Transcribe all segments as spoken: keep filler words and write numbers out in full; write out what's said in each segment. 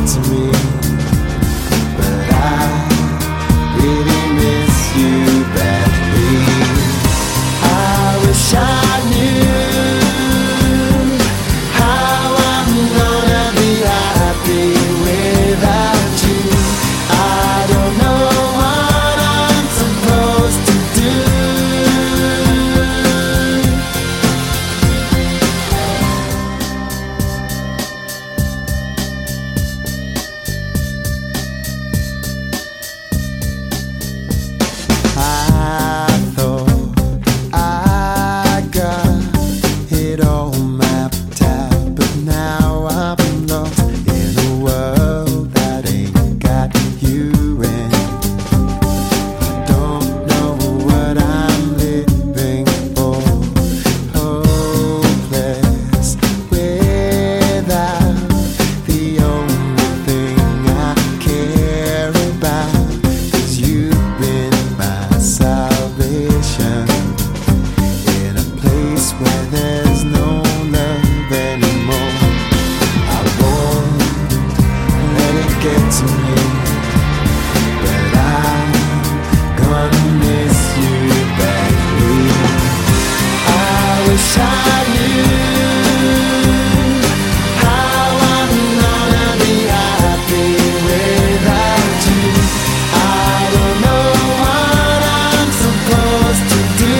get to me, but I really miss you badly. I wish I knew how I'm gonna be happy without you. I don't know what I'm supposed to do. I thought I got it all mapped out, but now I'm lost in a world that ain't got you in. I don't know what I'm living for, hopeless without the only thing I care about, 'cause you've been my salvation in a place where there's no love anymore. I won't let it get to me, but I'm gonna miss you badly. I wish I knew how I'm gonna be happy without you. I don't know what I'm supposed to do.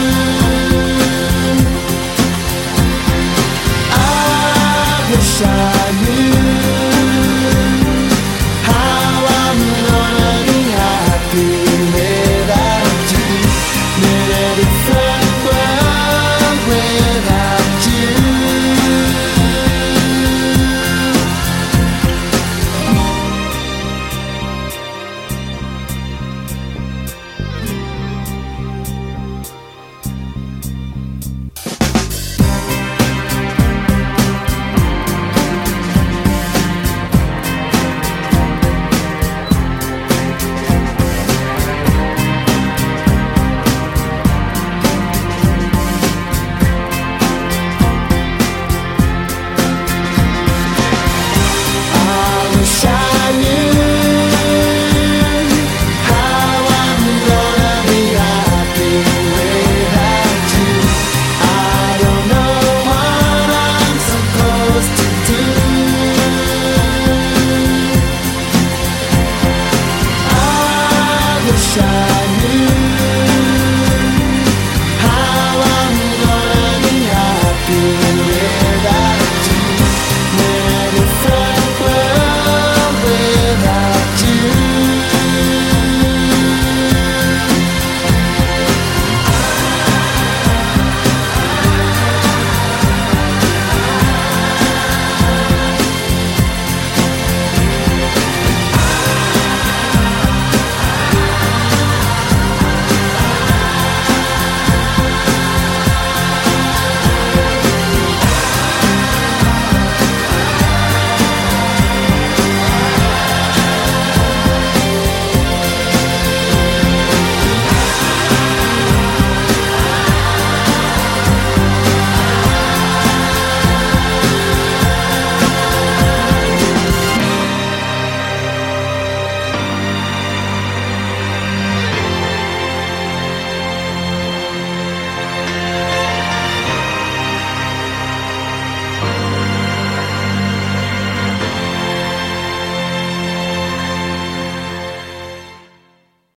I wish I